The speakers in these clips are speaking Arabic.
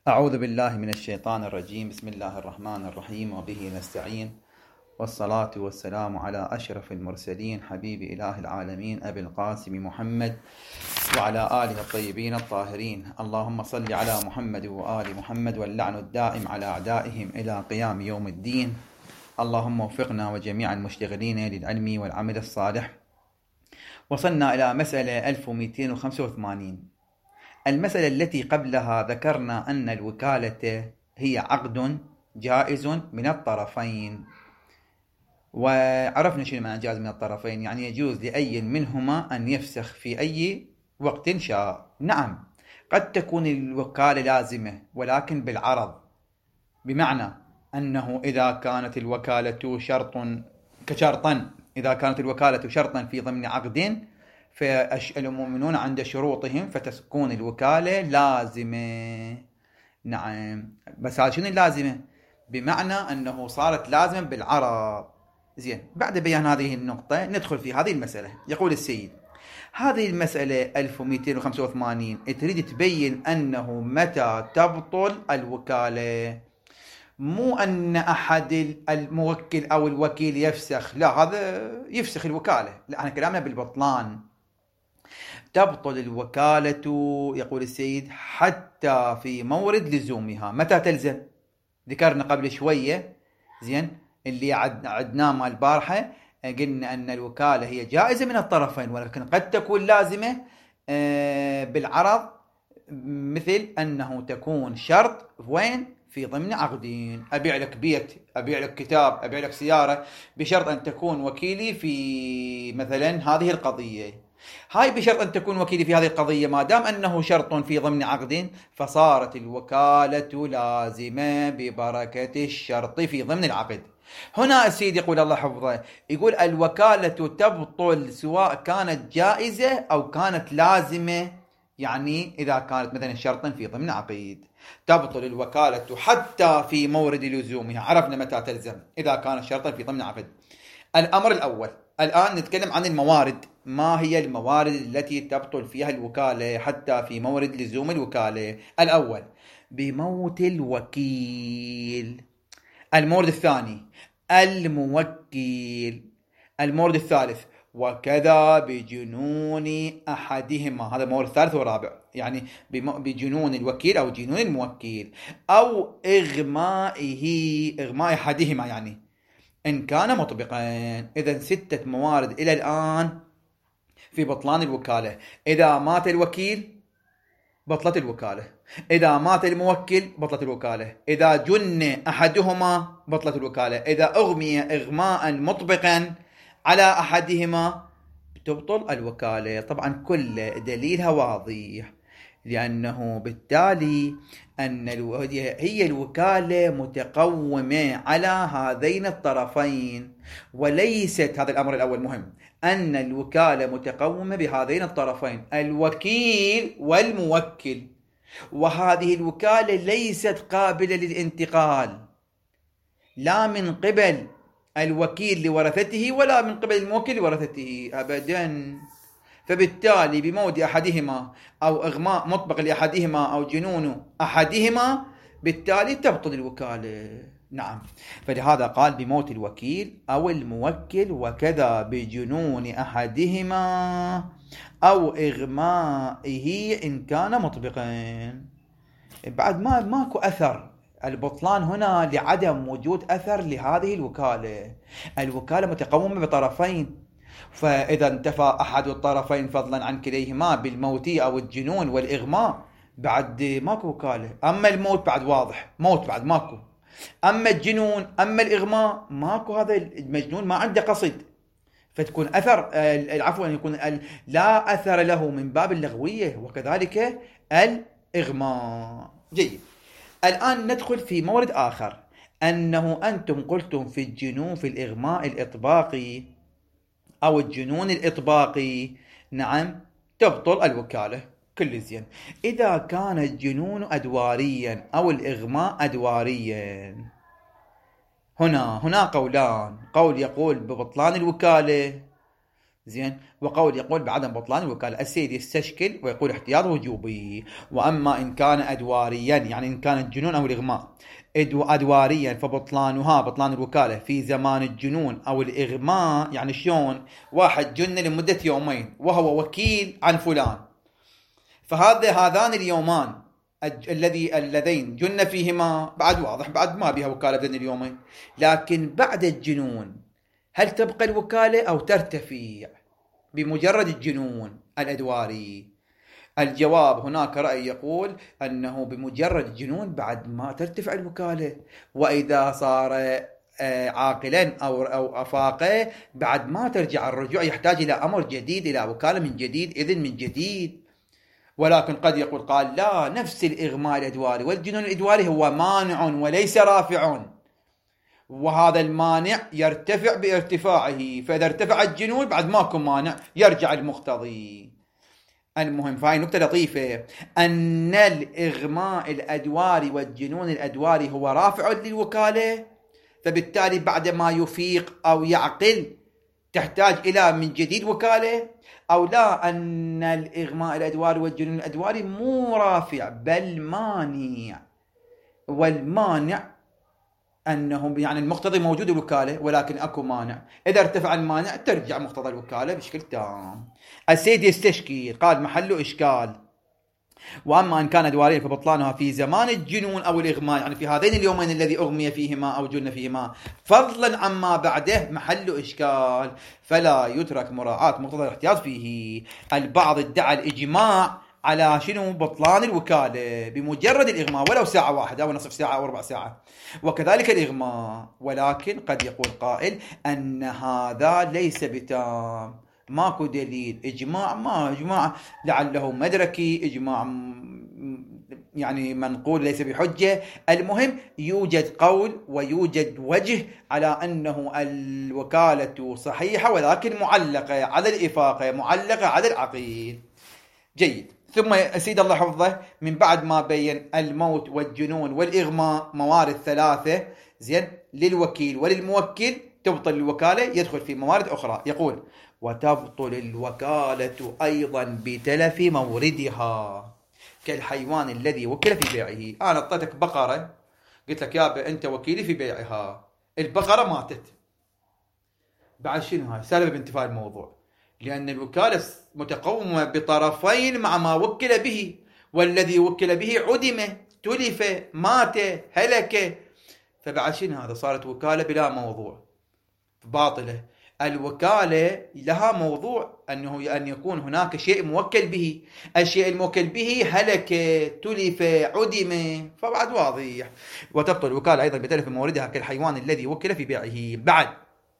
أعوذ بالله من الشيطان الرجيم. بسم الله الرحمن الرحيم وبه نستعين، والصلاة والسلام على أشرف المرسلين حبيب إله العالمين أبي القاسم محمد وعلى آله الطيبين الطاهرين. اللهم صل على محمد وآل محمد، واللعن الدائم على أعدائهم إلى قيام يوم الدين. اللهم وفقنا وجميع المشتغلين للعلم والعمل الصالح. وصلنا إلى مسألة 1285. المسألة التي قبلها ذكرنا أن الوكالة هي عقد جائز من الطرفين، وعرفنا شنو معنى جائز من الطرفين، يعني يجوز لأي منهما أن يفسخ في أي وقت شاء. نعم، قد تكون الوكالة لازمة ولكن بالعرض، بمعنى أنه إذا كانت الوكالة إذا كانت الوكالة شرطا في ضمن عقد، فالمؤمنون عند شروطهم فتكون الوكالة لازمة. نعم، بس هذا شنو اللازمة؟ بمعنى أنه صارت لازمة بالعرض. زين، بعد بيان هذه النقطة ندخل في هذه المسألة. يقول السيد: هذه المسألة 1285 تريد تبين أنه متى تبطل الوكالة، مو أن أحد الموكل أو الوكيل يفسخ، لا، هذا يفسخ الوكالة، لا، احنا كلامنا بالبطلان. تبطل الوكالة، يقول السيد، حتى في مورد لزومها. متى تلزم؟ ذكرنا قبل شوية، زين، اللي عدناه مال البارحة، قلنا أن الوكالة هي جائزة من الطرفين، ولكن قد تكون لازمة بالعرض، مثل أنه تكون شرط وين؟ في ضمن عقدين. أبيع لك بيت، أبيع لك كتاب، أبيع لك سيارة، بشرط أن تكون وكيلي في مثلا هذه القضية. هاي بشرط أن تكون وكيلي في هذه القضية، ما دام أنه شرط في ضمن عقد، فصارت الوكالة لازمة ببركة الشرط في ضمن العقد. هنا السيد يقول الله حفظه، يقول الوكالة تبطل سواء كانت جائزة أو كانت لازمة. يعني إذا كانت مثلا شرطا في ضمن عقد، تبطل الوكالة حتى في مورد لزومها. عرفنا متى تلزم إذا كانت شرطا في ضمن عقد. الأمر الأول، الآن نتكلم عن الموارد. ما هي الموارد التي تبطل فيها الوكالة حتى في مورد لزوم الوكالة؟ الأول، بموت الوكيل. المورد الثاني، الموكل. المورد الثالث، وكذا بجنون أحدهما. هذا المورد الثالث والرابع، يعني بجنون الوكيل أو جنون الموكل، أو إغماء أحدهما، يعني إن كان مطبقا. إذا 6 موارد إلى الآن في بطلان الوكالة. إذا مات الوكيل بطلت الوكالة، إذا مات الموكل بطلت الوكالة، إذا جن أحدهما بطلت الوكالة، إذا أغمي إغماء مطبقا على أحدهما تبطل الوكالة. طبعا كل دليلها واضح، لأنه بالتالي أن هي الوكالة متقومة على هذين الطرفين، وليست، هذا الأمر الأول مهم، أن الوكالة متقومة بهذين الطرفين، الوكيل والموكل، وهذه الوكالة ليست قابلة للانتقال، لا من قبل الوكيل لورثته ولا من قبل الموكل لورثته أبدا. فبالتالي بموت أحدهما أو إغماء مطبق لأحدهما أو جنون أحدهما، بالتالي تبطل الوكالة. نعم، فلهذا قال بموت الوكيل أو الموكل، وكذا بجنون أحدهما أو إغمائه إن كان مطبقا. بعد ماكو أثر البطلان هنا لعدم وجود أثر لهذه الوكالة. الوكالة متقومة بطرفين، فإذا انتفى أحد الطرفين فضلا عن كليهما بالموت أو الجنون والإغماء، بعد ماكو وكالة. أما الموت بعد واضح، موت بعد ماكو. أما الجنون، أما الإغماء ماكو، هذا المجنون ما عنده قصد، فتكون أثر، العفو، أن يكون لا أثر له من باب اللغوية، وكذلك الإغماء. جيد، الآن ندخل في مورد آخر، أنه أنتم قلتم في الجنون، في الإغماء الإطباقي أو الجنون الإطباقي، نعم، تبطل الوكالة. كل زين. إذا كان الجنون أدواريا أو الإغماء أدواريا، هنا قولان. قول يقول ببطلان الوكالة، زين. وقول يقول بعدم بطلان الوكالة، السيد يستشكل ويقول احتياط وجوبي. وأما إن كان أدواريا، يعني إن كان الجنون أو الإغماء أدواريا، فبطلانها بطلان الوكالة في زمان الجنون أو الإغماء. يعني شلون؟ واحد جن لمدة يومين وهو وكيل عن فلان، هذان اليومان اللذين جن فيهما بعد واضح، بعد ما بها وكالة بين اليومين. لكن بعد الجنون هل تبقى الوكالة أو ترتفع بمجرد الجنون الأدواري؟ الجواب هناك رأي يقول أنه بمجرد الجنون بعد ما ترتفع الوكالة، وإذا صار عاقلا أو أفاقه بعد ما ترجع الرجوع، يحتاج إلى أمر جديد، إلى وكالة من جديد، إذن من جديد. ولكن قد يقول قال لا، نفس الإغماء الأدواري والجنون الأدواري هو مانع وليس رافع، وهذا المانع يرتفع بارتفاعه، فإذا ارتفع الجنون بعد ماكو مانع يرجع المقتضي. المهم، فهي نقطة لطيفة، أن الإغماء الأدواري والجنون الأدواري هو رافع للوكالة، فبالتالي بعد ما يفيق أو يعقل تحتاج إلى من جديد وكالة. أو لا، أن الإغماء الأدواري والجنون الأدواري مو رافع بل مانع، والمانع أنه يعني المقتضي موجود الوكالة ولكن أكو مانع، إذا ارتفع المانع ترجع مقتضى الوكالة بشكل تام. السيد يستشكي قال محله إشكال. وأما إن كان أدواريا فبطلانها في زمان الجنون أو الإغماء، يعني في هذين اليومين الذي أغمي فيهما أو جن فيهما، فضلا عما بعده محل إشكال، فلا يترك مراعاة مقتضى الاحتياط فيه. البعض ادعى الإجماع على شنو؟ بطلان الوكالة بمجرد الإغماء ولو ساعة واحدة أو نصف ساعة أو ربع ساعة، وكذلك الإغماء. ولكن قد يقول قائل أن هذا ليس بتام، ماكو دليل، إجماع ما إجماع لعله مدركي، إجماع يعني منقول ليس بحجة. المهم يوجد قول ويوجد وجه على أنه الوكالة صحيحة ولكن معلقة على الإفاقة، معلقة على العقيد. جيد. ثم سيد الله حفظه من بعد ما بين الموت والجنون والإغماء موارد ثلاثة زين للوكيل وللموكل تبطل الوكالة، يدخل في موارد أخرى. يقول وتبطل الوكالة أيضا بتلف موردها كالحيوان الذي وكل في بيعه. أنا أعطيتك بقرة، قلت لك يابا أنت وكيلي في بيعها، البقرة ماتت، بعد شنو هاي؟ سبب انتفاء الموضوع، لأن الوكالة متقومة بطرفين مع ما وكل به، والذي وكل به عدم، تلف، مات، هلك، فبعد شنو هذا؟ صارت وكالة بلا موضوع، باطلة. الوكالة لها موضوع، أنه أن يكون هناك شيء موكل به، الشيء الموكل به هلك، تلف، عدم، فبعد واضح. وتبطل الوكالة أيضا بتلف موردها كالحيوان الذي وكل في بيعه. بعد،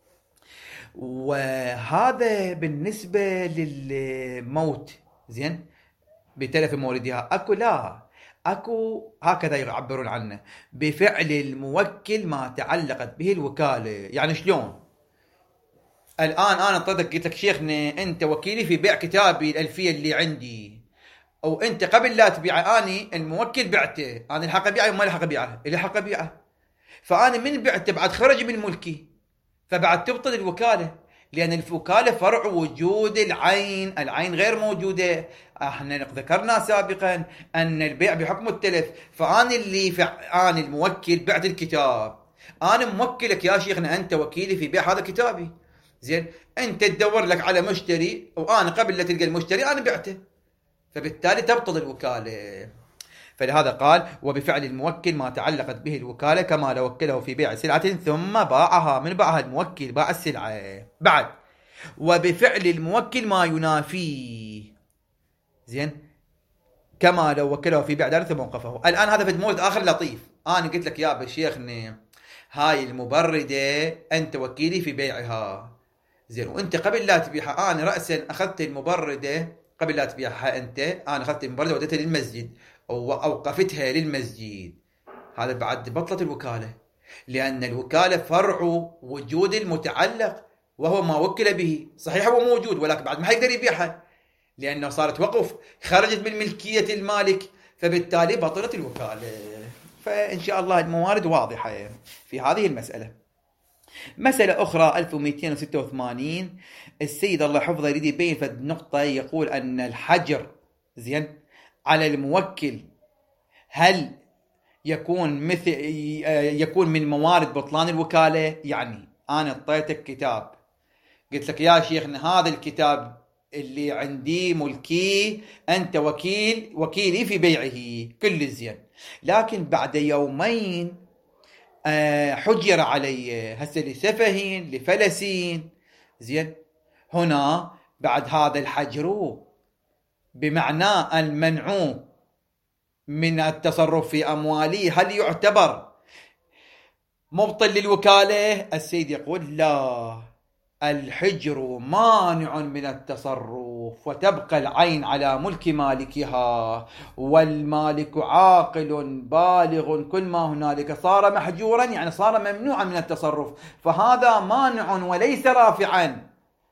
وهذا بالنسبة للموت زين بتلف موردها. أكو لا، أكو هكذا يعبرون عنه بفعل الموكل ما تعلقت به الوكالة. يعني شلون؟ الآن أنا قلت لك شيخنا أنت وكيلي في بيع كتابي الألفية اللي عندي، أو أنت قبل لا تبيعه أني الموكل بعته، أنا الحق أبيعه وما الحق أبيعه، اللي حق أبيعه، فأنا من بعته بعد خرج من ملكي، فبعد تبطل الوكالة، لأن الوكالة فرع وجود العين، العين غير موجودة. احنا ذكرنا سابقا أن البيع بحكم التلف، فأنا أنا الموكل بعت الكتاب، أنا موكلك يا شيخنا أنت وكيلي في بيع هذا كتابي زين، أنت تدور لك على مشتري وأنا قبل لا تلقى المشتري أنا بعته، فبالتالي تبطل الوكالة. فلهذا قال وبفعل الموكل ما تعلقت به الوكالة كما لو وكله في بيع سلعة ثم باعها. من باعها؟ الموكل باع السلعة. بعد، وبفعل الموكل ما ينافيه زين كما لو وكله في بيع دار ثم وقفه. الآن هذا في المورد آخر لطيف، أنا قلت لك يا شيخني هاي المبردة أنت وكيلي في بيعها زين، وأنت قبل لا تبيعها أنا رأسا أخذت المبردة، قبل لا تبيعها أنت أنا أخذت المبردة وديتها للمسجد أو أوقفتها للمسجد، هذا بعد بطلت الوكالة، لأن الوكالة فرع وجود المتعلق وهو ما وكل به. صحيح هو موجود ولكن بعد ما حيقدر يبيعها لأنه صارت وقف، خرجت من ملكية المالك، فبالتالي بطلت الوكالة. فإن شاء الله الموارد واضحة في هذه المسألة. مسألة أخرى 1286، السيد الله حفظه يريد يبين في النقطة، يقول أن الحجر زين على الموكل هل يكون من موارد بطلان الوكالة؟ يعني أنا اعطيتك كتاب، قلت لك يا شيخنا هذا الكتاب اللي عندي ملكي، أنت وكيلي في بيعه، كل زين، لكن بعد يومين حجر علي، هسه لسفهين لفلسين، زين، هنا بعد هذا الحجر بمعنى المنع من التصرف في أموالي هل يعتبر مبطل للوكالة؟ السيد يقول لا، الحجر مانع من التصرف، وتبقى العين على ملك مالكها، والمالك عاقل بالغ، كل ما هنالك صار محجورا يعني صار ممنوعا من التصرف، فهذا مانع وليس رافعا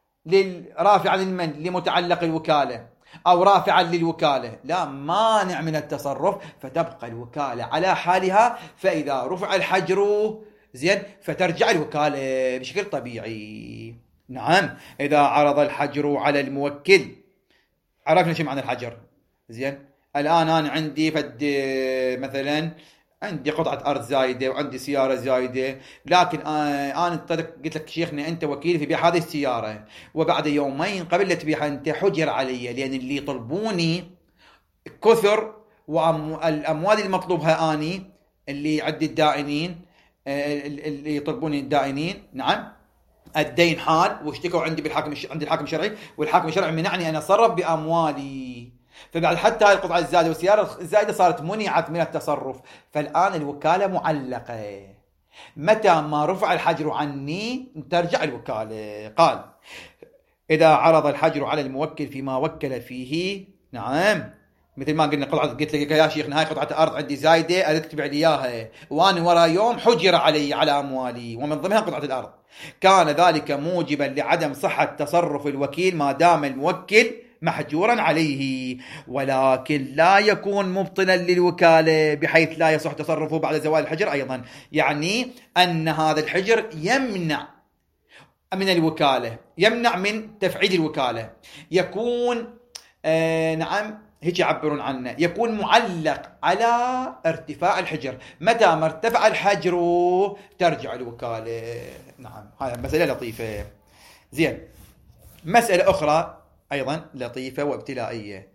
لمتعلق الوكالة أو رافعا للوكالة، لا، مانع من التصرف، فتبقى الوكالة على حالها، فإذا رفع الحجر زين فترجع الوكالة بشكل طبيعي. نعم، إذا عرض الحجر على الموكل، عرفنا شو معنى الحجر، زين، الآن أنا عندي مثلا عندي قطعة أرض زايدة وعندي سيارة زايدة، لكن أنا قلت لك شيخنا أنت وكيل في بيع هذه السيارة، وبعد يومين قبل لا تبيعها أنت حجر علي، لأن اللي يطلبوني كثر، والأموال المطلوبها أني اللي عندي الدائنين، اللي يطلبوني الدائنين، نعم، الدين حال واشتكوا عندي عند الحاكم الشرعي، والحاكم الشرعي منعني أن أتصرف بأموالي، فبعد حتى هاي القطعة الزائدة والسيارة الزائدة صارت منعت من التصرف، فالآن الوكالة معلقة، متى ما رفع الحجر عني ترجع الوكالة. قال إذا عرض الحجر على الموكل فيما وكل فيه، نعم، مثل ما قلنا قلت لك يا شيخنا هاي قطعة أرض عندي زايدة أريد تبيع لي إياها، وأنا ورا يوم حجر علي على أموالي ومن ضمنها قطعة الأرض، كان ذلك موجبا لعدم صحة تصرف الوكيل ما دام الموكل محجورا عليه، ولكن لا يكون مبطلا للوكالة بحيث لا يصح تصرفه بعد زوال الحجر أيضا، يعني أن هذا الحجر يمنع من الوكالة، يمنع من تفعيل الوكالة، يكون نعم هيك يعبرون عنه، يكون معلق على ارتفاع الحجر، متى ما ارتفع الحجر ترجع الوكالة. نعم، هذه مسألة لطيفة. زين، مسألة أخرى أيضا لطيفة وابتلائية،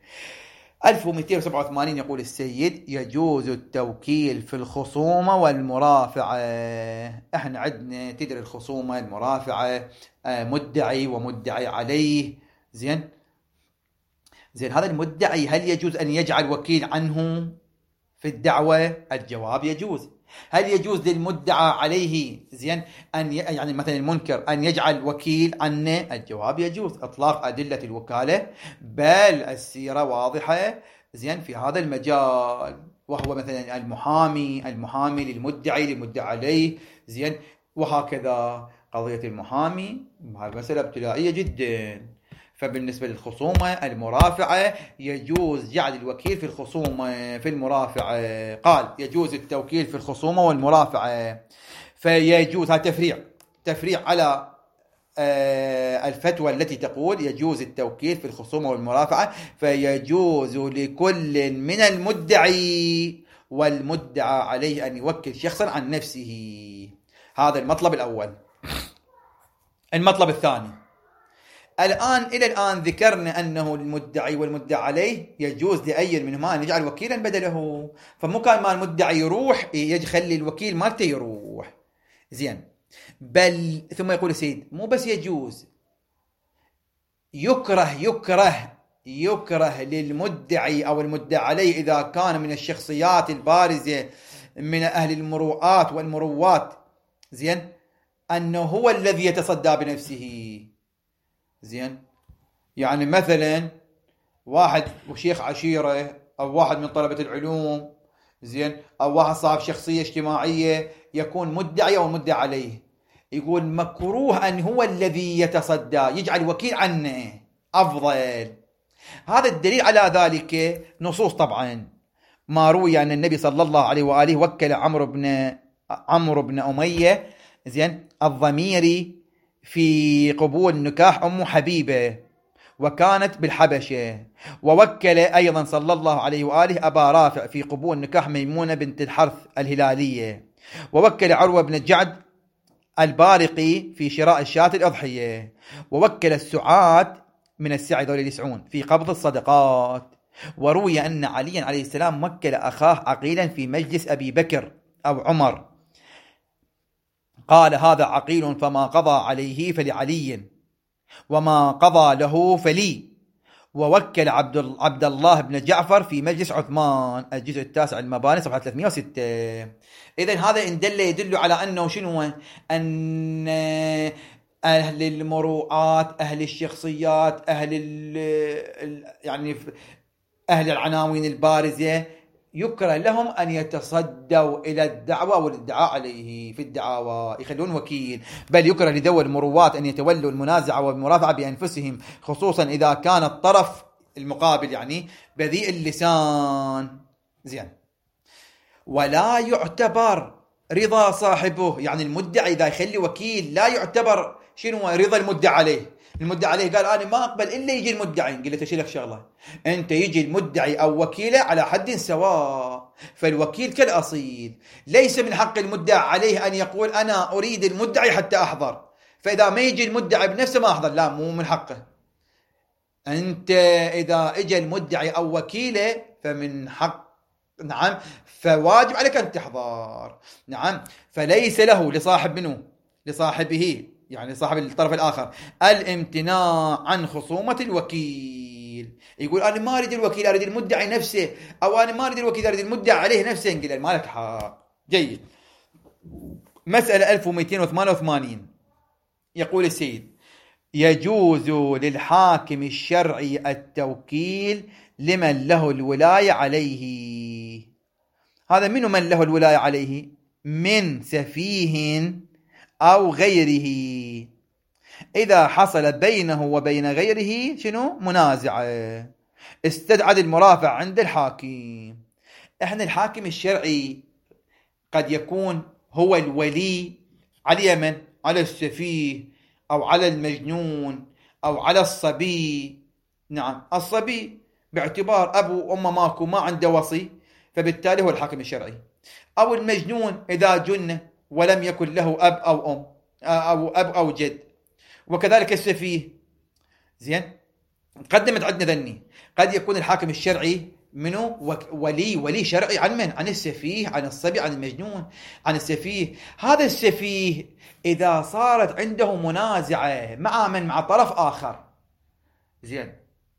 1287 يقول السيد يجوز التوكيل في الخصومة والمرافعة. احنا عندنا تدري الخصومة المرافعة مدعي ومدعي عليه، زين، هذا المدعي هل يجوز أن يجعل وكيل عنه في الدعوة؟ الجواب يجوز. هل يجوز للمدعى عليه زين أن يعني مثلا المنكر أن يجعل وكيل عنه؟ الجواب يجوز، إطلاق أدلة الوكالة، بل السيرة واضحة زين في هذا المجال، وهو مثلا المحامي للمدعي عليه، زين، وهكذا قضية المحامي، هذه مسألة ابتلائية جدا. فبالنسبة للخصومة المرافعة يجوز جعل الوكيل في الخصومة في المرافعة. قال يجوز التوكيل في الخصومة والمرافعة، فيجوز، هذا تفريع على الفتوى التي تقول يجوز التوكيل في الخصومة والمرافعة، فيجوز لكل من المدعي والمدعى عليه أن يوكل شخصا عن نفسه. هذا المطلب الأول. المطلب الثاني، إلى الآن ذكرنا أنه المدعي والمدعى عليه يجوز لأي منهما أن يجعل وكيلا بدله، فمو كان ما المدعي يروح يخلي الوكيل مالته يروح، زين، بل ثم يقول السيد مو بس يجوز، يكره للمدعي أو المدعى عليه إذا كان من الشخصيات البارزة من أهل المروءات والمروات، زين، أنه هو الذي يتصدى بنفسه، زين، يعني مثلا واحد وشيخ عشيرة أو واحد من طلبة العلوم، زين، أو واحد صاحب شخصية اجتماعية يكون مدعي أو مدعى عليه، يقول مكروه أن هو الذي يتصدى، يجعل وكيل عنه أفضل. هذا الدليل على ذلك نصوص طبعا، ما روي أن النبي صلى الله عليه وآله وكل عمرو بن أمية زين الضميري في قبول نكاح أم حبيبة وكانت بالحبشة. ووكل أيضا صلى الله عليه وآله أبا رافع في قبول نكاح ميمونة بنت الحرث الهلالية. ووكل عروة بن الجعد البارقي في شراء الشاة الأضحية. ووكل السعاد من السعي ذول يسعون في قبض الصدقات. وروي أن عليا عليه السلام وكل أخاه عقيلا في مجلس أبي بكر أو عمر، قال هذا عقيل فما قضى عليه فلعلي وما قضى له فلي. ووكل عبد الله بن جعفر في مجلس عثمان، الجزء التاسع المباني صفحة 306. إذن هذا إن يدل على أنه شنو؟ أن أهل المروءات، أهل الشخصيات، يعني أهل العناوين البارزة يكره لهم أن يتصدوا إلى الدعوة والادعاء عليه في الدعاوى، يخلون وكيل. بل يكره لذوي المروات أن يتولوا المنازعة والمرافعة بأنفسهم، خصوصا إذا كان الطرف المقابل يعني بذيء اللسان. زين. ولا يعتبر رضا صاحبه، يعني المدعي إذا يخلي وكيل لا يعتبر شنو رضا المدعي عليه. المدعي عليه قال أنا ما أقبل إلا يجي المدعي، قلت أشيلك شغلة، أنت يجي المدعي أو وكيله على حد سواء، فالوكيل كالأصيل. ليس من حق المدعي عليه أن يقول أنا أريد المدعي حتى أحضر، فإذا ما يجي المدعي بنفسه ما أحضر، لا، مو من حقه. أنت إذا إجا المدعي أو وكيله فمن حق، نعم، فواجب عليك أن تحضر. نعم. فليس له لصاحب منه لصاحبه، يعني صاحب الطرف الآخر، الامتناع عن خصومة الوكيل. يقول أنا ما أريد الوكيل، أريد المدعي نفسه، أو أنا ما أريد الوكيل، أريد المدعي عليه نفسه، نقول ما لك حق. جيد. مسألة 1288 يقول السيد: يجوز للحاكم الشرعي التوكيل لمن له الولاية عليه. هذا من له الولاية عليه؟ من سفيه أو غيره، إذا حصل بينه وبين غيره شنو؟ منازعة، استدعى المرافع عند الحاكم. احنا الحاكم الشرعي قد يكون هو الولي على من؟ على السفيه أو على المجنون أو على الصبي. نعم، الصبي باعتبار أبو وأمه ماكو، ما عنده وصي، فبالتالي هو الحاكم الشرعي. أو المجنون إذا جن ولم يكن له أب أو أم أو أب أو جد، وكذلك السفيه. زين. قدمت عندنا ذني قد يكون الحاكم الشرعي منه ولي شرعي عن من؟ عن السفيه، عن الصبي، عن المجنون، عن السفيه. هذا السفيه إذا صارت عنده منازعة مع من؟ مع طرف آخر. زين.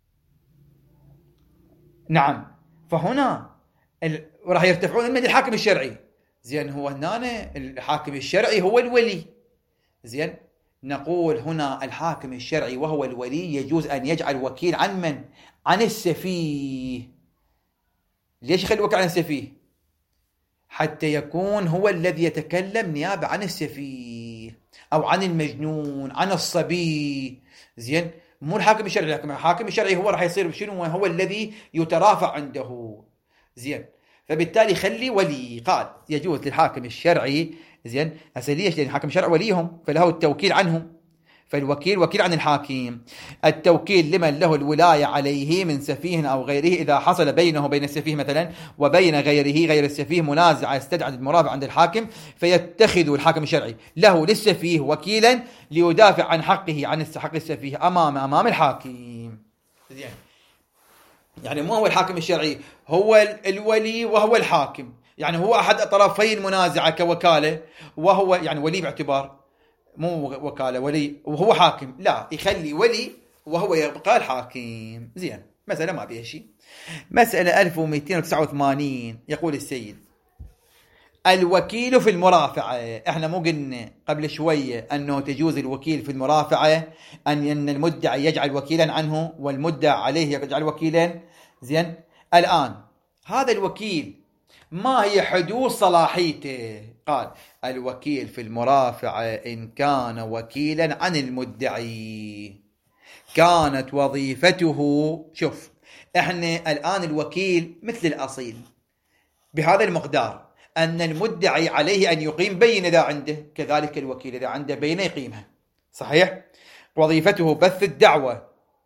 نعم. فهنا راح يرتفعون من الحاكم الشرعي. زين. هو هنا الحاكم الشرعي هو الولي. زين. نقول هنا الحاكم الشرعي وهو الولي يجوز أن يجعل وكيل عن من؟ عن السفيه. ليش يخلي وكيل عن السفيه؟ حتى يكون هو الذي يتكلم نيابة عن السفيه أو عن المجنون، عن الصبي. زين. مو الحاكم الشرعي، لكن الحاكم الشرعي هو راح يصير شنو؟ هو الذي يترافع عنده. زين. فبالتالي خلي ولي. قال يجوز للحاكم الشرعي. زين. هسه ليش؟ لأن الحاكم الشرعي وليهم، فله التوكيل عنهم، فالوكيل وكيل عن الحاكم. التوكيل لمن له الولاية عليه من سفيه أو غيره، إذا حصل بينه وبين السفيه مثلا وبين غيره غير السفيه منازعة استدعى المرافع عند الحاكم، فيتخذ الحاكم الشرعي له للسفيه وكيلا ليدافع عن حقه، عن حق السفيه أمام الحاكم. زين. يعني مو هو الحاكم الشرعي هو الولي وهو الحاكم، يعني هو أحد طرفي المنازعة كوكالة، وهو يعني ولي باعتبار مو وكالة، ولي وهو حاكم. لا، يخلي ولي وهو يبقى الحاكم. زين. مسألة ما بيها شيء. مسألة 1289 يقول السيد: الوكيل في المرافعة. احنا مو قلنا قبل شوية أنه تجوز الوكيل في المرافعة، أن المدعي يجعل وكيلا عنه والمدعى عليه يجعل وكيلا. زين. الآن هذا الوكيل ما هي حدود صلاحيته؟ قال الوكيل في المرافعة إن كان وكيلا عن المدعي كانت وظيفته، شوف احنا الآن الوكيل مثل الأصيل بهذا المقدار، أن المدعي عليه أن يقيم بينة إذا عنده، كذلك الوكيل إذا عنده بينة يقيمها. صحيح؟ وظيفته بث الدعوة.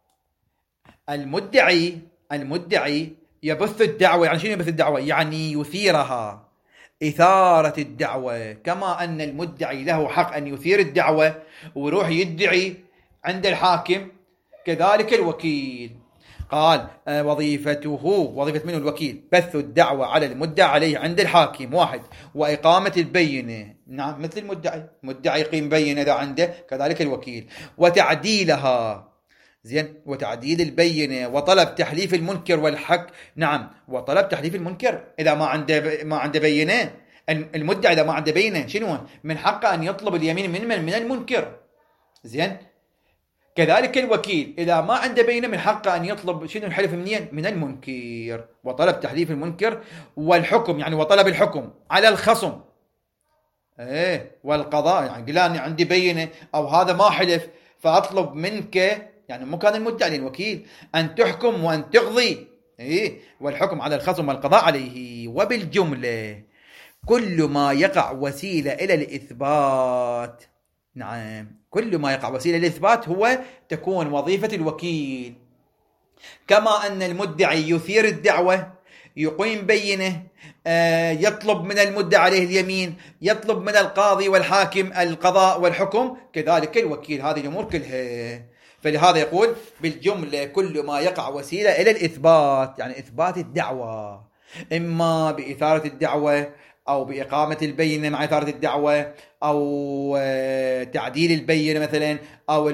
المدعي يبث الدعوة. يعني شنو يبث الدعوة؟ يعني يثيرها، إثارة الدعوة. كما أن المدعي له حق أن يثير الدعوة ويروح يدعي عند الحاكم، كذلك الوكيل. قال وظيفة من الوكيل بث الدعوة على المدعى عليه عند الحاكم، واحد، وإقامة البينة. نعم، مثل المدعي يقيم بينة إذا عنده، كذلك الوكيل. وتعديلها، زين، وتعديل البينة، وطلب تحليف المنكر والحق. نعم، وطلب تحليف المنكر إذا ما عنده بينة. المدعي إذا ما عنده بينة شنو من حقه أن يطلب اليمين من المنكر. زين، كذلك الوكيل إذا ما عنده بينة من حقه أن يطلب شنو الحلف منين؟ من المنكر. وطلب تحليف المنكر والحكم، يعني وطلب الحكم على الخصم. والقضاء، يعني قال أنا عندي بينة أو هذا ما حلف، فأطلب منك، يعني مو كان المدعي الوكيل، أن تحكم وأن تقضي. والحكم على الخصم والقضاء عليه. وبالجملة كل ما يقع وسيلة إلى الإثبات. نعم، كل ما يقع وسيلة للإثبات هو تكون وظيفة الوكيل. كما أن المدعي يثير الدعوة، يقيم بينه، يطلب من المدعي عليه اليمين، يطلب من القاضي والحاكم القضاء والحكم، كذلك الوكيل. هذه الأمور كلها. فلهذا يقول بالجملة كل ما يقع وسيلة إلى الإثبات، يعني إثبات الدعوة، إما بإثارة الدعوة أو بإقامة البينة مع إثارة الدعوة، أو تعديل البينة مثلا، أو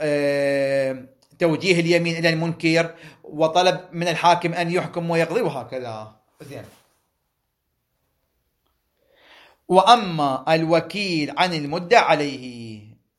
توجيه اليمين إلى المنكر، وطلب من الحاكم أن يحكم ويقضي، وهكذا. زين. وأما الوكيل عن المدعى عليه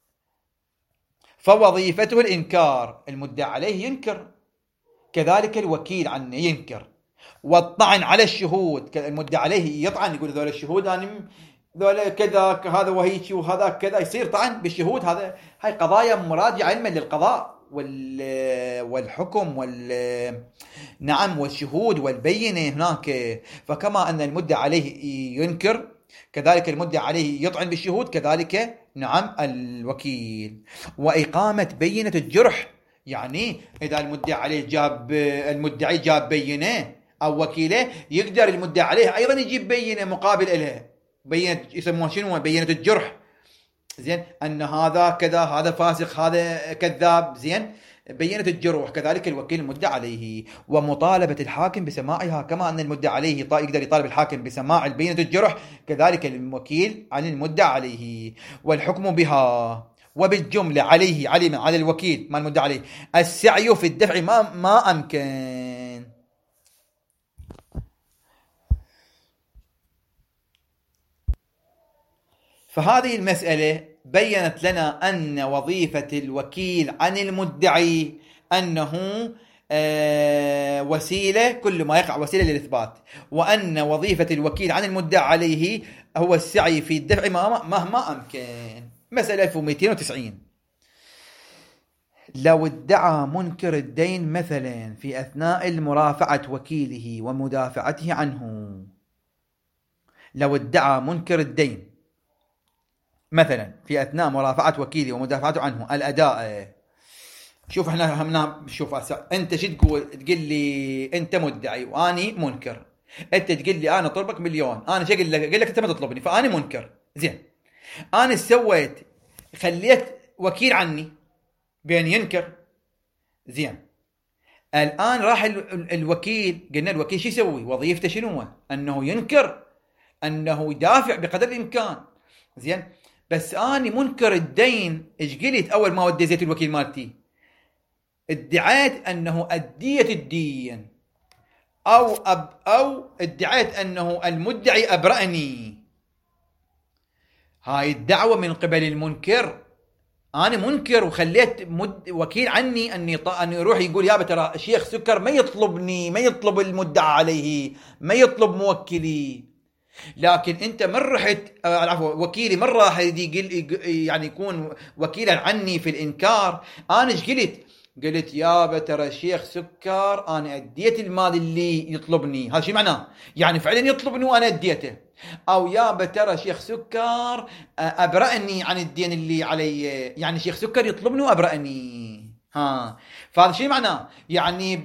فوظيفته الإنكار. المدعى عليه ينكر، كذلك الوكيل عنه ينكر. والطعن على الشهود، المدعى عليه يطعن، يقول ذول الشهود ذول كذا، هذا وهيك وهذا كذا، يصير طعن بالشهود. هاي قضايا مراجعة علما للقضاء والحكم نعم، والشهود والبينة هناك. فكما أن المدعى عليه ينكر، كذلك المدعى عليه يطعن بالشهود، كذلك نعم الوكيل. وإقامة بينة الجرح، يعني إذا المدعي جاب بينة أو وكيله، يقدر المدعي عليه أيضا يجيب بينة مقابل إلها، بينة يسموها شنو؟ بينة الجرح. زين، أن هذا كذا، هذا فاسق، هذا كذاب. زين، بينة الجرح، كذلك الوكيل المدعى عليه. ومطالبة الحاكم بسماعها، كما أن المدعى عليه يقدر يطالب الحاكم بسماع بينة الجرح، كذلك الوكيل عن المدعى عليه. والحكم بها. وبالجملة على الوكيل ما المدعى عليه السعي في الدفع ما أمكن. فهذه المسألة بيّنت لنا أن وظيفة الوكيل عن المدعي أنه وسيلة، كل ما يقع وسيلة للإثبات، وأن وظيفة الوكيل عن المدعى عليه هو السعي في الدفع مهما أمكن. مسألة 1290. لو ادعى منكر الدين مثلا في أثناء المرافعة وكيله ومدافعته عنه، لو ادعى منكر الدين مثلا في أثناء مرافعة وكيله ومدافعته عنه الأداء. شوف احنا همنا، شوف انت شو تقول لي انت مدعي واني منكر، انت تقول لي انا طلبك مليون، انا شو اقول لك انت ما تطلبني، فاني منكر. زين، انا سويت خليت وكيل عني بين ينكر. زين، الان راح الوكيل، قلنا الوكيل شو يسوي؟ وظيفته شنو؟ انه ينكر، انه يدافع بقدر الامكان. زين، بس اني منكر الدين، ايش قلت اول ما وديت الوكيل مالتي؟ ادعيت انه اديت الدين، او ادعيت انه المدعي ابرأني. هاي الدعوة من قبل المنكر. انا منكر وخليت وكيل عني اني يروح يقول يابا ترى الشيخ سكر ما يطلبني، ما يطلب المدعى عليه، ما يطلب موكلي. لكن انت من رحت عفوا وكيلي مرة يعني يكون وكيلا عني في الانكار، انا ايش قلت؟ قلت يابا ترى الشيخ سكر أنا أديت المال اللي يطلبني، هذا شي معناه يعني فعلا يطلبني وأنا أديته. أو يابا ترى شيخ سكر أبرأني عن الدين اللي علي، يعني شيخ سكر يطلبني وأبرأني. فهذا شي معناه يعني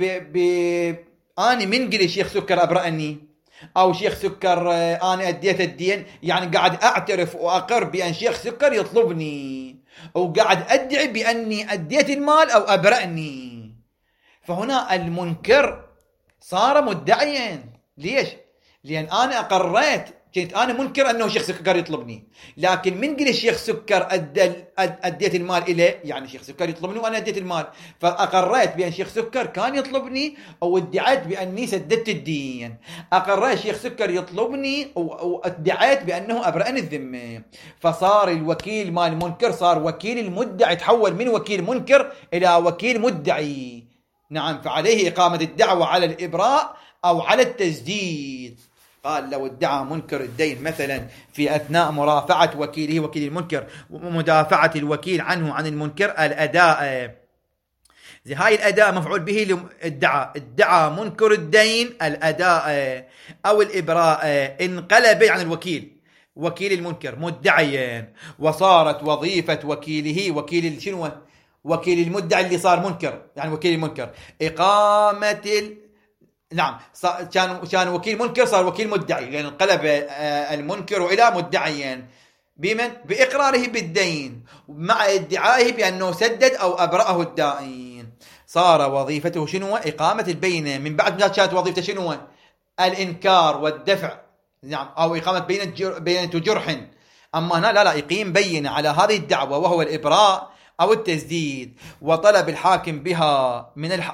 أنا من قلت شيخ سكر أبرأني أو شيخ سكر أنا أديت الدين، يعني قاعد أعترف وأقر بأن شيخ سكر يطلبني، وقاعد أدعي بأني أديت المال أو أبرأني. فهنا المنكر صار مدعيا. ليش؟ لأن أنا أقريت، كنت أنا منكر أنه شيخ سكر يطلبني، لكن من قل الشيخ سكر أديت المال إليه، يعني شيخ سكر يطلبني وأنا أديت المال، فأقريت بأن شيخ سكر كان يطلبني أو ادعيت بأني سددت الدين. أقريت شيخ سكر يطلبني وادعيت بأنه أبرأني الذمة. فصار الوكيل مال المنكر صار وكيل المدعي، تحول من وكيل منكر إلى وكيل مدعي. نعم، فعليه إقامة الدعوة على الإبراء أو على التسديد. قال لو ادعى منكر الدين مثلا في أثناء مرافعة وكيله وكيل المنكر ومدافعة الوكيل عنه عن المنكر الأداء، زي هاي الأداء مفعول به ادعى منكر الدين الأداء أو الإبراء، انقلب عن الوكيل وكيل المنكر مدعيا، وصارت وظيفة وكيله وكيل شنو؟ وكيل المدعي اللي صار منكر، يعني وكيل المنكر إقامة نعم، كان وكيل منكر صار وكيل مدعي، لأن انقلب المنكر إلى مدعيا بمن؟ بإقراره بالدين مع ادعائه بأنه سدد أو أبرأه الدائن. صار وظيفته شنو؟ إقامة البينة. من بعد ما كانت وظيفته شنو؟ الإنكار والدفع، نعم، أو إقامة بينة جرح. أما هنا لا يقيم بينة على هذه الدعوة وهو الإبراء أو التسديد، وطلب الحاكم بها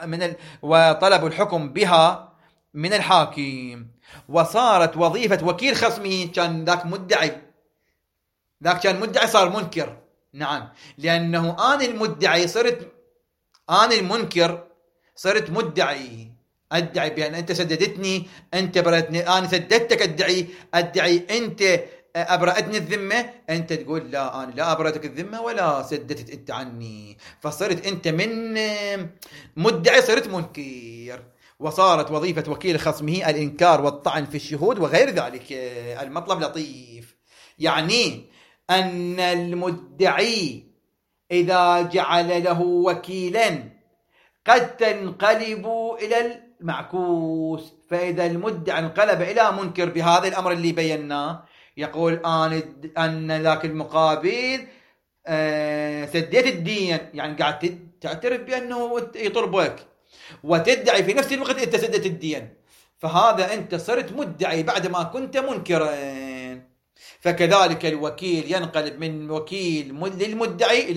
وطلب الحكم بها من الحاكم. وصارت وظيفة وكيل خصمه، كان ذاك مدعي، ذاك كان مدعي صار منكر. نعم، لأنه أنا المدعي صرت، أنا المنكر صرت مدعي، أدعي بأن أنت سددتني، أنت برأتني، أنا سددتك، أدعي أنت أبرأتني الذمة، أنت تقول لا أنا لا أبرأتك الذمة ولا سددت أنت عني، فصرت أنت من مدعي صرت منكر. وصارت وظيفة وكيل خصمه الإنكار والطعن في الشهود وغير ذلك. المطلب لطيف، يعني أن المدعي إذا جعل له وكيلا قد تنقلب إلى المعكوس. فإذا المدعي انقلب إلى منكر بهذا الأمر اللي بيناه، يقول أن ذاك المقابل سديت الدين، يعني قاعد تعترف بأنه يطلبك وتدعي في نفس الوقت أنت سددت الدين، فهذا أنت صرت مدعي بعد ما كنت منكرا. فكذلك الوكيل ينقلب من وكيل للمدعي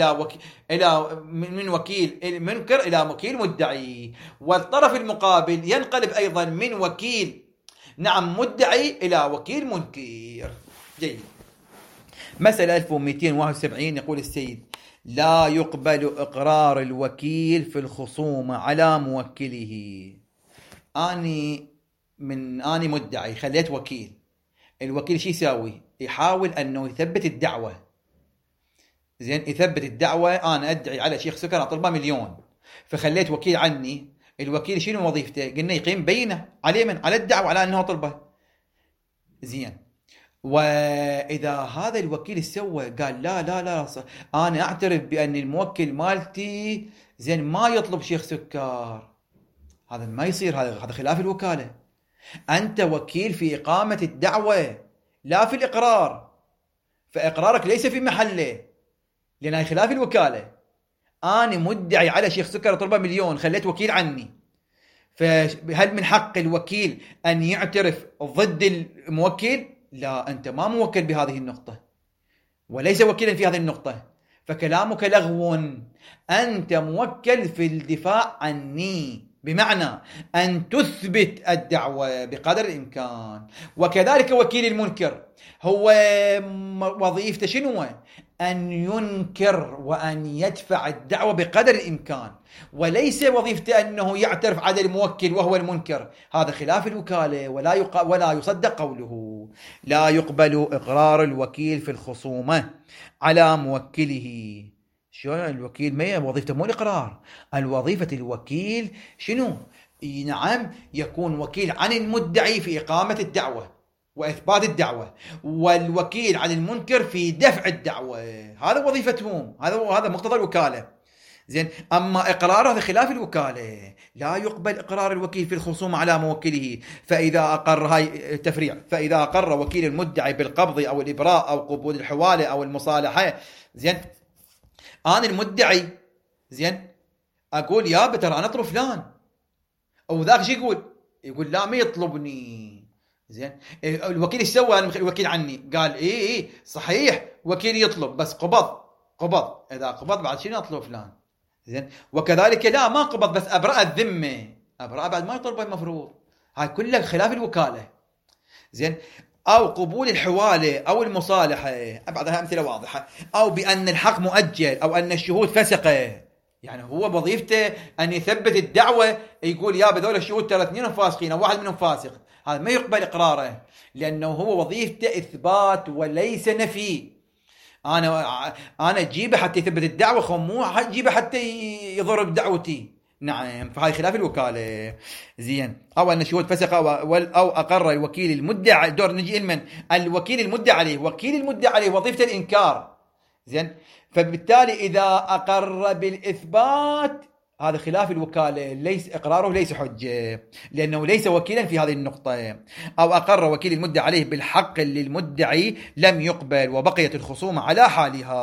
من وكيل منكر إلى وكيل مدعي، والطرف المقابل ينقلب أيضا من وكيل نعم مدعي إلى وكيل منكر. جيد. مسألة 1271 يقول السيد: لا يقبل إقرار الوكيل في الخصومة على موكله. أني مدعي، خليت وكيل، الوكيل شي يساوي؟ يحاول أنه يثبت الدعوة. زين، يثبت الدعوة، أنا أدعي على شيخ سكر أطلبه 1,000,000، فخليت وكيل عني. الوكيل شنو وظيفته؟ قلنا يقيم بينه على على الدعوة على أنه طلبه. زين، وإذا هذا الوكيل سوى قال لا لا لا أنا أعترف بأن الموكل مالتي زين ما يطلب شيخ سكر، هذا ما يصير، هذا خلاف الوكالة. أنت وكيل في إقامة الدعوة لا في الإقرار، فإقرارك ليس في محله لأنه خلاف الوكالة. أنا مدعي على شيخ سكر طلبه 1,000,000، خليت وكيل عني، فهل من حق الوكيل أن يعترف ضد الموكل؟ لا، أنت ما موكل بهذه النقطة وليس وكيلا في هذه النقطة، فكلامك لغو. أنت موكل في الدفاع عني، بمعنى أن تثبت الدعوة بقدر الإمكان. وكذلك وكيل المنكر هو وظيفته شنو؟ أن ينكر وأن يدفع الدعوة بقدر الإمكان، وليس وظيفته أنه يعترف على الموكل وهو المنكر. هذا خلاف الوكالة ولا يصدق قوله. لا يقبل إقرار الوكيل في الخصومة على موكله. شلون الوكيل ما وظيفته مو الإقرار؟ الوظيفة الوكيل شنو؟ نعم، يكون وكيل عن المدعي في إقامة الدعوة وإثبات الدعوة، والوكيل عن المنكر في دفع الدعوة. هذا وظيفتهم، هذا مقتضى الوكالة. زين، أما إقرار هذا خلاف الوكالة، لا يقبل إقرار الوكيل في الخصوم على موكله. فإذا أقر، هاي تفريع، فإذا أقر وكيل المدعي بالقبض أو الإبراء أو قبول الحوالة أو المصالحة، زين، أنا المدعي، زين، أقول يا ترى أنا أطلب فلان، أو ذاك شو يقول لا ما يطلبني. زين، الوكيل ايش سوى؟ الوكيل عني قال إيه صحيح وكيل يطلب، بس قبض، إذا قبض بعد شنو أطلب فلان. زين، وكذلك لا ما قبض بس أبرأ الذمة، أبرأ بعد ما يطلب المفروض. هاي كلها خلاف الوكالة. زين، أو قبول الحوالة أو المصالحة، بعدها أمثلة واضحة. أو بأن الحق مؤجل، أو أن الشهود فسقة، يعني هو وظيفته أن يثبت الدعوة، يقول يا بذول الشهود ترى 2 فاسقين أو 1 منهم فاسق، هذا ما يقبل إقراره، لأنه هو وظيفته إثبات وليس نفي. أنا أجيبه حتى يثبت الدعوة، مو أجيبه حتى يضر بدعوتي. نعم، فهذه خلاف الوكالة. زين، أو أن الشهود فسق أو أقر الوكيل المدعى. دور نجي من الوكيل المدعى عليه، وكيل المدعى عليه وظيفة الإنكار. زين، فبالتالي إذا أقر بالإثبات هذا خلاف الوكالة، ليس إقراره ليس حجة، لأنه ليس وكيلا في هذه النقطة. أو أقر وكيل المدعى عليه بالحق للمدعي لم يقبل وبقيت الخصومة على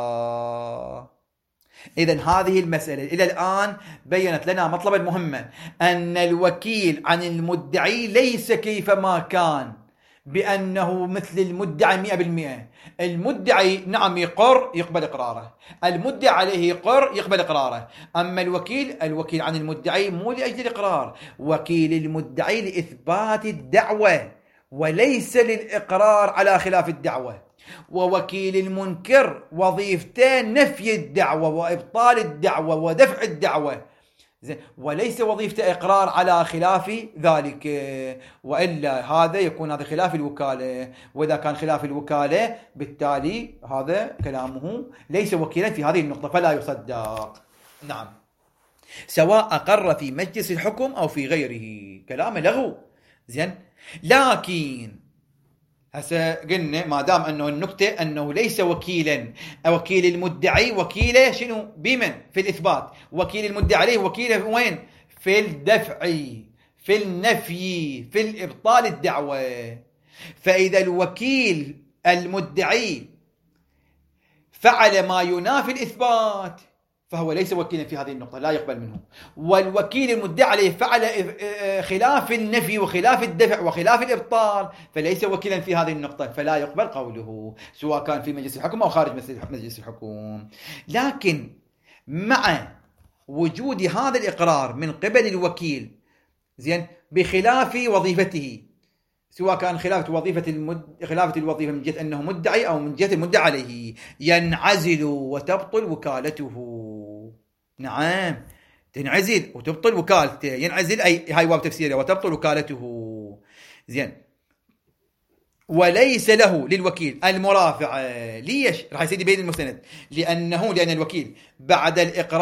حالها. إذن هذه المسألة إلى الآن بيّنت لنا مطلبا مهما، أن الوكيل عن المدعي ليس كيفما كان بأنه مثل المدعي 100%. المدعي نعم يقر يقبل إقراره، المدعي عليه يقر يقبل إقراره. أما الوكيل عن المدعي مو لأجل الإقرار، وكيل المدعي لإثبات الدعوة وليس للإقرار على خلاف الدعوة. ووكيل المنكر وظيفته نفي الدعوة وإبطال الدعوة ودفع الدعوة، وليس وظيفته إقرار على خلاف ذلك، وإلا هذا يكون هذا خلاف الوكالة. وإذا كان خلاف الوكالة بالتالي هذا كلامه ليس وكيلا في هذه النقطة فلا يصدق. نعم، سواء أقر في مجلس الحكم أو في غيره، كلامه لغو. زين، لكن هسه قلنا ما دام انه النكته انه ليس وكيلا، وكيل المدعي وكيله شنو بمن في الاثبات، وكيل المدعي عليه وكيله وين في الدفع، في النفي، في الابطال الدعوه. فاذا الوكيل المدعي فعل ما ينافي الاثبات فهو ليس وكيلا في هذه النقطة، لا يقبل منه. والوكيل المدعي عليه فعل خلاف النفي وخلاف الدفع وخلاف الإبطال فليس وكيلا في هذه النقطة، فلا يقبل قوله سواء كان في مجلس الحكم أو خارج مجلس الحكم. لكن مع وجود هذا الإقرار من قبل الوكيل، زين، بخلاف وظيفته، سواء كان خلافة الوظيفة من جهة أنه مدعي أو من جهة المدعى عليه، ينعزل وتبطل وكالته. نعم، تنعزل وتبطل وكالته. ينعزل أي هاي واب تفسيره، وتبطل وكالته. زين، وليس له للوكيل المرافعة. ليش؟ راح يصير بين المستند، لأن الوكيل بعد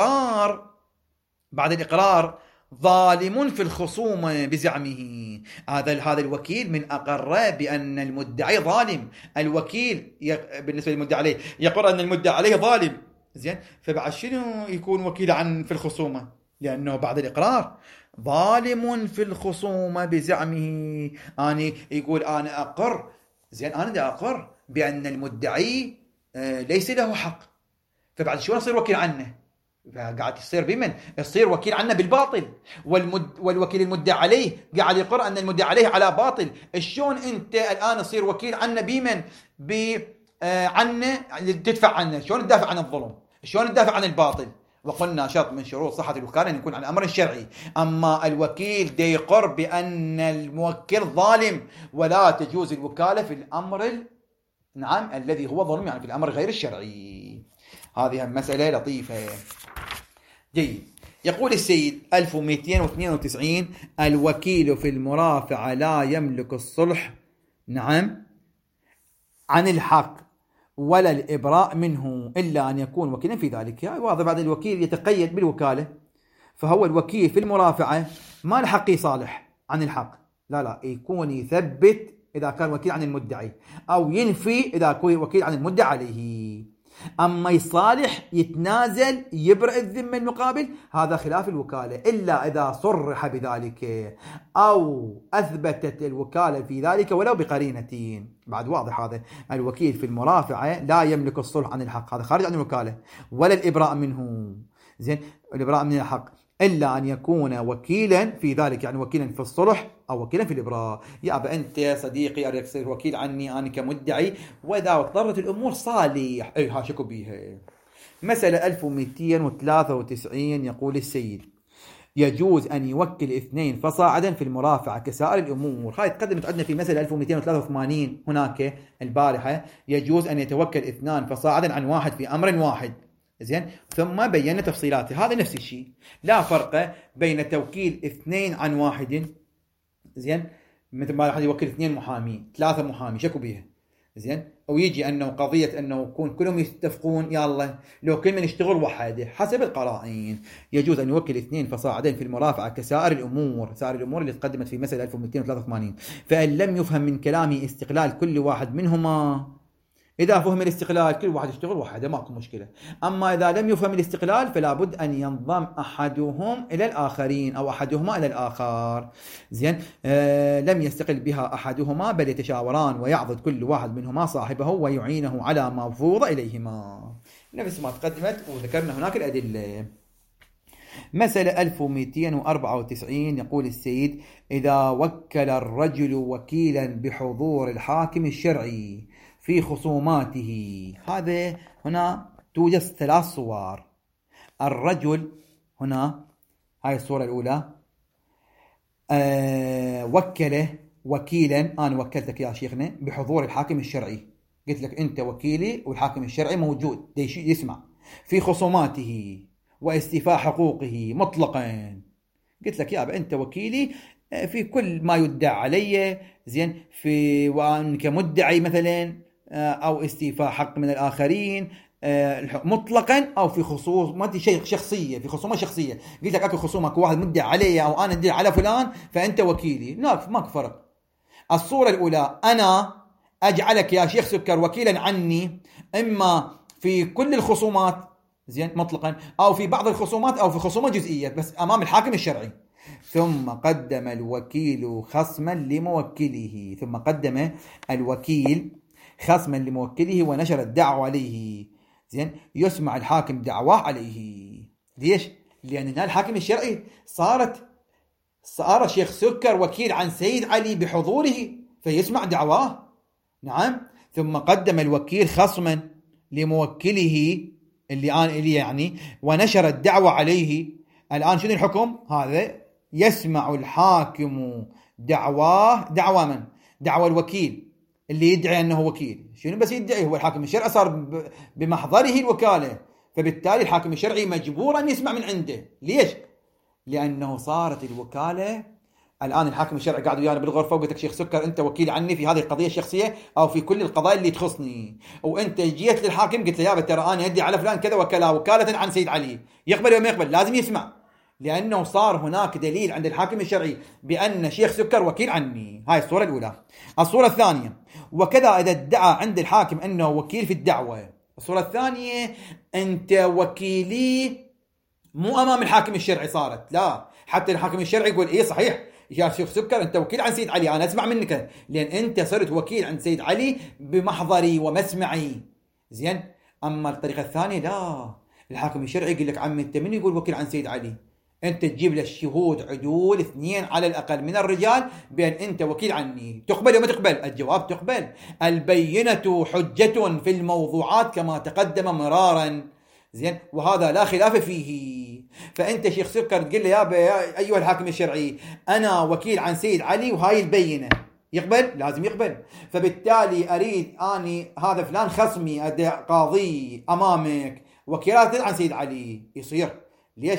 الإقرار ظالم في الخصومة بزعمه. هذا الوكيل من أقر بأن المدعي ظالم. الوكيل بالنسبة للمدعي عليه يقر أن المدعي عليه ظالم. زين، فبعد شنو يكون وكيل في الخصومة؟ لأنه بعد الإقرار ظالم في الخصومة بزعمه. يقول أنا أقر، زين، أنا دا أقر بأن المدعي ليس له حق، فبعد شو أصير وكيل عنه؟ قاعد يصير بمن؟ يصير وكيل عنه بالباطل. والوكيل المدعى عليه قاعد يقر أن المدعى عليه على باطل. شلون أنت الآن تصير وكيل عنه بمن؟ عنه تدفع عنه. شلون تدافع عن الظلم؟ شلون تدافع عن الباطل؟ وقلنا شرط من شروط صحة الوكالة أن يكون عن أمر شرعي. أما الوكيل دي يقر بأن الموكل ظالم، ولا تجوز الوكالة في الأمر نعم الذي هو ظلم، يعني في الأمر غير الشرعي. هذه مسألة لطيفة. جيد. يقول السيد 1292: الوكيل في المرافعة لا يملك الصلح، نعم، عن الحق، ولا الإبراء منه إلا أن يكون وكيلا في ذلك. يعني واضح، بعد الوكيل يتقيد بالوكالة، فهو الوكيل في المرافعة ما الحق يصالح عن الحق، لا يكون يثبت إذا كان وكيل عن المدعي، أو ينفي إذا كان وكيل عن المدعى عليه. أما يصالح يتنازل يبرئ الذمة المقابل، هذا خلاف الوكالة، إلا إذا صرح بذلك أو أثبتت الوكالة في ذلك ولو بقرينة. بعد واضح هذا. الوكيل في المرافعة لا يملك الصلح عن الحق، هذا خارج عن الوكالة، ولا الإبراء منه، زين، الإبراء من الحق، إلا أن يكون وكيلا في ذلك، يعني وكيلا في الصلح أو وكيلا في الإبراء. يا أبا أنت يا صديقي أريد تصير وكيل عني أنا كمدعي، وإذا اضطرت الأمور صالح، ها شكو بيها. مسألة 1293 يقول السيد: يجوز أن يوكل 2 فصاعدا في المرافعة كسائر الأمور. هاي تقدمت عندنا في مسألة 1283 هناك البارحة. يجوز أن يتوكل 2 فصاعدا عن واحد في أمر واحد، زين، ثم بينا تفصيلاته. هذا نفس الشيء، لا فرق بين توكيل 2 عن واحد، زين، مثل ما راح يوكل 2 محامي 3 محامي شكو بيها، زين، او يجي انه قضيه انه يكون كلهم يتفقون يلا لو كل من يشتغل وحده حسب القرائن. يجوز ان يوكل 2 فصاعدين في المرافعه كسائر الامور، سائر الامور اللي تقدمت في مساله 1283. فان لم يفهم من كلامي استقلال كل واحد منهما، إذا فهم الاستقلال كل واحد يشتغل وحده ماكو مشكلة. أما إذا لم يفهم الاستقلال فلا بد أن ينضم أحدهم إلى الآخرين أو أحدهما إلى الآخر، زين. لم يستقل بها أحدهما بل يتشاوران ويعضد كل واحد منهما صاحبه ويعينه على ما فوض إليهما، نفس ما تقدمت وذكرنا هناك الأدلة. مسألة 1294 يقول السيد: إذا وكل الرجل وكيلا بحضور الحاكم الشرعي في خصوماته. هذا هنا توجد 3 صور. الرجل هنا، هاي الصورة الأولى، وكله وكيلا، أنا وكلتك يا شيخنا بحضور الحاكم الشرعي، قلت لك أنت وكيلي والحاكم الشرعي موجود يسمع في خصوماته واستيفاء حقوقه مطلقا. قلت لك يا أبا أنت وكيلي في كل ما يدعى علي، زين، في وأنك مدعي مثلا، أو استيفاء حق من الآخرين مطلقا، أو في خصومات شخصية، في خصومة شخصية. قلت لك أكو خصومة، أكو واحد مدعي علي أو أنا أدعي على فلان فأنت وكيلي، لا ماك فرق. الصورة الأولى: أنا أجعلك يا شيخ سكر وكيلا عني، إما في كل الخصومات، زين، مطلقا، أو في بعض الخصومات، أو في خصومة جزئية بس أمام الحاكم الشرعي. ثم قدم الوكيل خصما لموكله، ثم قدم الوكيل خصما لموكله ونشر الدعوة عليه، زين، يسمع الحاكم دعواه عليه. ليش؟ لأن هنا الحاكم الشرعي صار شيخ سكر وكيل عن سيد علي بحضوره فيسمع دعواه، نعم. ثم قدم الوكيل خصما لموكله اللي يعني ونشر الدعوة عليه. الآن شنو الحكم؟ هذا يسمع الحاكم دعواه، دعوى من؟ دعوى الوكيل اللي يدعي أنه وكيل. شنو بس يدعي؟ هو الحاكم الشرعي صار بمحضره الوكالة، فبالتالي الحاكم الشرعي مجبور أن يسمع من عنده. ليش؟ لأنه صارت الوكالة الآن الحاكم الشرعي قاعد ويانا بالغرفة وقلت لك شيخ سكر أنت وكيل عني في هذه القضية الشخصية أو في كل القضايا اللي تخصني، وأنت جيت للحاكم قلت له يا ترى أنا أدعي على فلان كذا وكالة عن سيد علي، يقبل ولا ما يقبل؟ لازم يسمع، لأنه صار هناك دليل عند الحاكم الشرعي بأن شيخ سكر وكيل عني. هاي الصورة الأولى. الصورة الثانية: وكذا إذا ادعى عند الحاكم أنه وكيل في الدعوة. الصورة الثانية: أنت وكيلي مو أمام الحاكم الشرعي صارت، لا، حتى الحاكم الشرعي يقول إيه صحيح يا شيخ سكر أنت وكيل عن سيد علي، أنا أسمع منك لأن أنت صرت وكيل عن سيد علي بمحضري ومسمعي، زين. أما الطريقة الثانية لا، الحاكم الشرعي يقول لك عم أنت من يقول وكيل عن سيد علي؟ أنت تجيب له الشهود عدول 2 على الأقل من الرجال بأن أنت وكيل عني. تقبل وما تقبل؟ الجواب تقبل. البينة حجة في الموضوعات كما تقدم مرارا، زين، وهذا لا خلاف فيه. فأنت شيخ سكر تقول لي يا أيها الحاكم الشرعي أنا وكيل عن سيد علي وهاي البينة، يقبل؟ لازم يقبل. فبالتالي أريد أني هذا فلان خصمي قاضي أمامك وكيلات عن سيد علي، يصير. ليش؟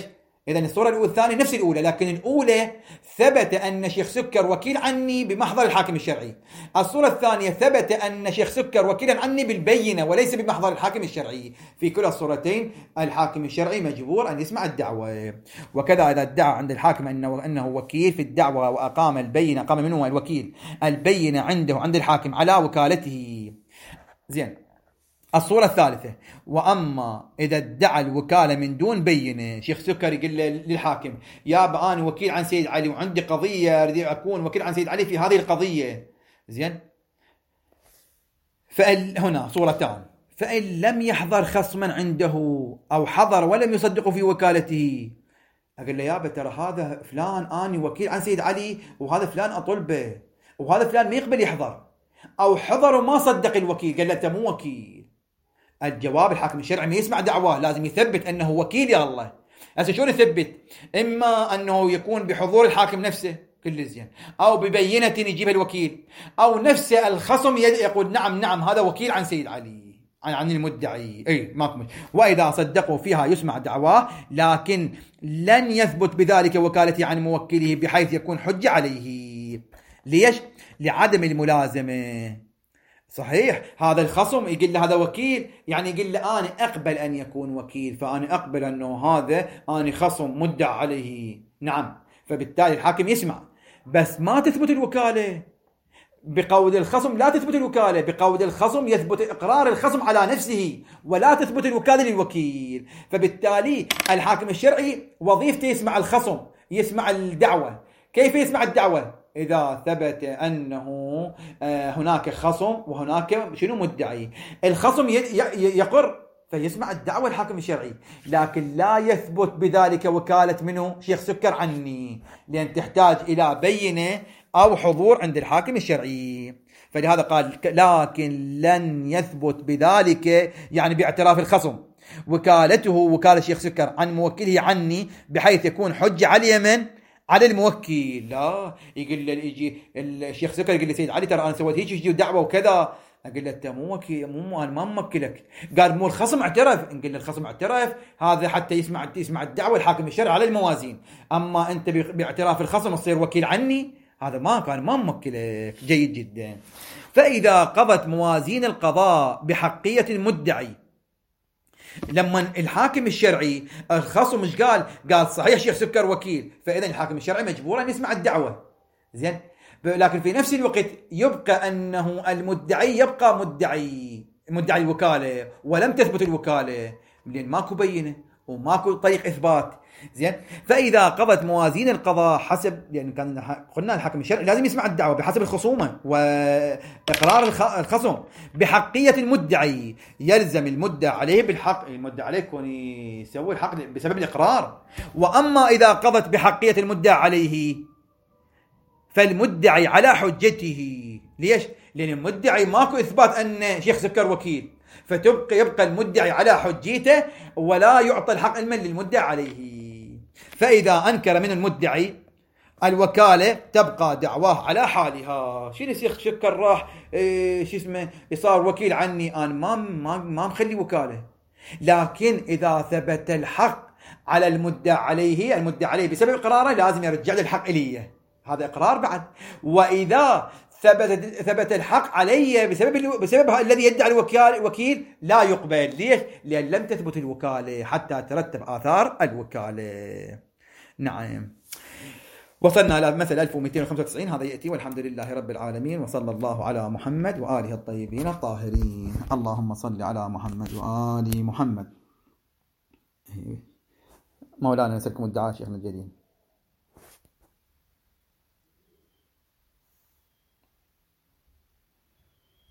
إذن الصورة الأولى الثانية نفس الأولى، لكن الأولى ثبت أن شيخ سكر وكيل عني بمحضر الحاكم الشرعي. الصورة الثانية ثبت أن شيخ سكر وكيلا عني بالبينة وليس بمحضر الحاكم الشرعي. في كلا الصورتين الحاكم الشرعي مجبور أن يسمع الدعوة. وكذا إذا ادعى عند الحاكم أنه وكيل في الدعوة وأقام البينة، قام منه الوكيل البينة عنده عند الحاكم على وكالته. زين. الصورة الثالثة: وأما إذا ادعى الوكالة من دون بينة، شيخ سكر يقول للحاكم: يا أنا وكيل عن سيد علي وعندي قضية أريد أكون وكيل عن سيد علي في هذه القضية. زين. هنا صورتان: فإن لم يحضر خصما عنده أو حضر ولم يصدق في وكالته، أقول له: يابا ترى هذا فلان أنا وكيل عن سيد علي وهذا فلان أطلبه وهذا فلان ما يقبل يحضر، أو حضر وما صدق الوكيل. قال له: أنت مو وكيل. الجواب: الحاكم الشرعي ما يسمع دعواه، لازم يثبت أنه وكيل. يا الله، هسه شلون يثبت؟ إما أنه يكون بحضور الحاكم نفسه كل زين، أو ببينة يجيبها الوكيل، أو نفسه الخصم يقول: نعم هذا وكيل عن سيد علي عن المدعي. أي ماكو. وإذا صدقوا فيها يسمع دعواه، لكن لن يثبت بذلك وكالته عن موكله بحيث يكون حجة عليه. ليش؟ لعدم الملازمة. صحيح هذا الخصم يقول له هذا وكيل، يعني يقول له أنا أقبل أن يكون وكيل، فأنا أقبل أنه هذا أنا خصم مدعى عليه. نعم. فبالتالي الحاكم يسمع، بس ما تثبت الوكالة. بقول الخصم لا تثبت الوكالة، بقول الخصم يثبت إقرار الخصم على نفسه ولا تثبت الوكالة للوكيل. فبالتالي الحاكم الشرعي وظيفته يسمع الخصم، يسمع الدعوة. كيف يسمع الدعوة؟ إذا ثبت أنه هناك خصم وهناك شنو مدعي. الخصم يقر فيسمع الدعوة الحاكم الشرعي، لكن لا يثبت بذلك وكالة منه شيخ سكر عني، لأن تحتاج إلى بينة أو حضور عند الحاكم الشرعي. فلهذا قال: لكن لن يثبت بذلك، يعني باعتراف الخصم، وكالته وكالة شيخ سكر عن موكله عني بحيث يكون حجة على من؟ على الموكل. لا يقول له يجي الشيخ سكر يقول لي: سيد علي ترى أنا سويت هيك دعوة وكذا. أقول له: أنت مو وكيل، مو أنا ما موكلك. قال: مو الخصم اعترف. نقول له: الخصم اعترف هذا حتى يسمع الدعوة الحاكم الشرعي على الموازين، أما أنت باعتراف الخصم تصير وكيل عني، هذا ما كان ما موكلك. جيد جدا. فإذا قضت موازين القضاء بحقية المدعي، لما الحاكم الشرعي الخصم مش قال صحيح شيخ سكر وكيل، فإذا الحاكم الشرعي مجبور أن يسمع الدعوة. زين. لكن في نفس الوقت يبقى أنه المدعي يبقى مدعي الوكالة ولم تثبت الوكالة، لأن ماكو بينة وماكو طريق إثبات. زين. فإذا قضت موازين القضاء حسب، يعني كان قلنا الحاكم الشرعي لازم يسمع الدعوة بحسب الخصومة وإقرار الخصم بحقية المدعي، يلزم المدعى عليه بالحق، المدعى عليه يكون يسوي الحق بسبب الإقرار. وأما إذا قضت بحقية المدعى عليه فالمدعي على حجته. ليش؟ لأن المدعي ماكو إثبات أن شيخ سكر وكيل، يبقى المدعي على حجيته ولا يعطى الحق علما للمدعي عليه. فإذا أنكر من المدعي الوكالة تبقى دعواه على حالها. شنو شيخ سكر راح شو اسمه صار وكيل عني، أنا ما مخلي وكالة. لكن إذا ثبت الحق على المدعي عليه بسبب إقراره، لازم يرجع له الحق إليه، هذا إقرار بعد. وإذا ثبت الحق علي بسبب الذي يدعي الوكيل لا يقبل. ليش؟ لأن لم تثبت الوكالة حتى ترتب آثار الوكالة. نعم. وصلنا إلى مثل 1295. هذا يأتي والحمد لله رب العالمين، وصلى الله على محمد وآله الطيبين الطاهرين. اللهم صل على محمد وآل محمد. مولانا نسألكم الدعاء شيخنا الجليل.